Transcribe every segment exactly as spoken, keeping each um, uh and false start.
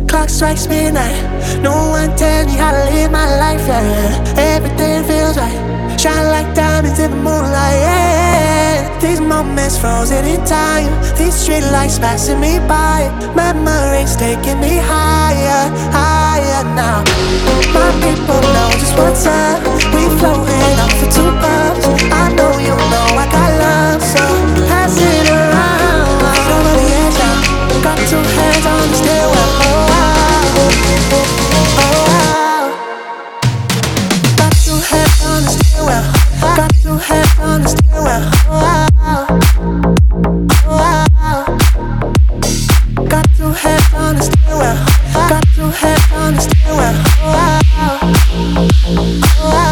Clock strikes midnight. No one tells me how to live my life, yeah. Everything feels right. Shine like diamonds in the moonlight, yeah. These moments frozen in time. These street lights passing me by. Memories taking me higher, higher now. My people know just what's up. We floating up for two bucks. I know you know I got love, so pass it around. Feet over the edge now. Got two hands on the stairwell. Oh wow, oh wow. Got two hands on the stairwell. Got two hands on the stairwell. Oh wow, oh wow. Got two hands on the stairwell. Got two hands on the stairwell. Oh wow, oh wow.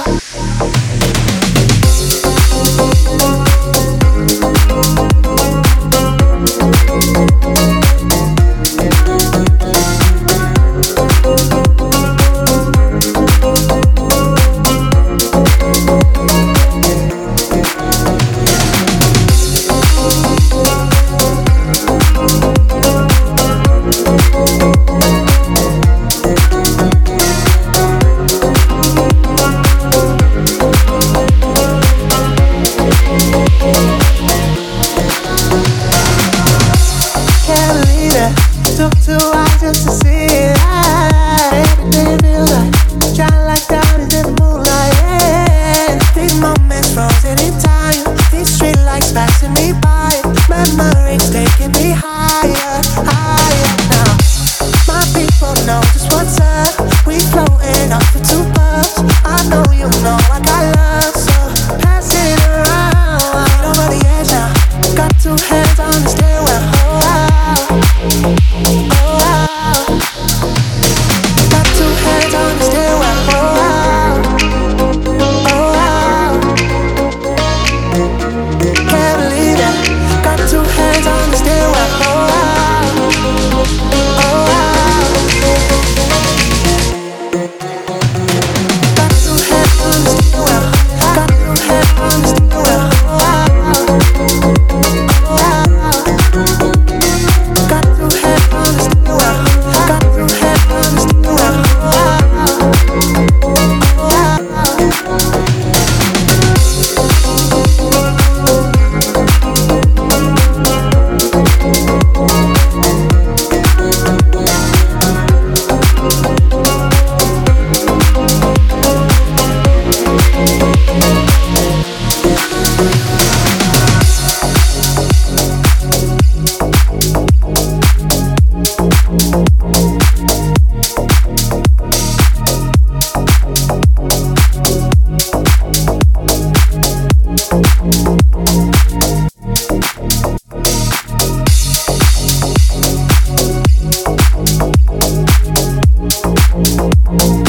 Took two hours just to see it. Everything feels like shine like diamonds in the moonlight, yeah. These moments frozen in time. These street lights passing me by. Memories taking me higher, higher now. My people know just what's up. We floating up for two bucks. I know you know I got love, so pass it around. Feet over the edge now. Got two hands on the stairwell. Oh wow. Oh wow. Got two hands on the stairwell. Oh wow. Oh wow. Can't believe it. Got two hands on the stairwell. Oh wow. Oh wow. Got two hands on the stairwell. Got two hands on the stairwell. Oh wow. Oh wow. Got two hands on the stairwell. Got two hands on the stairwell. Oh wow. Oh wow. We'll be right back.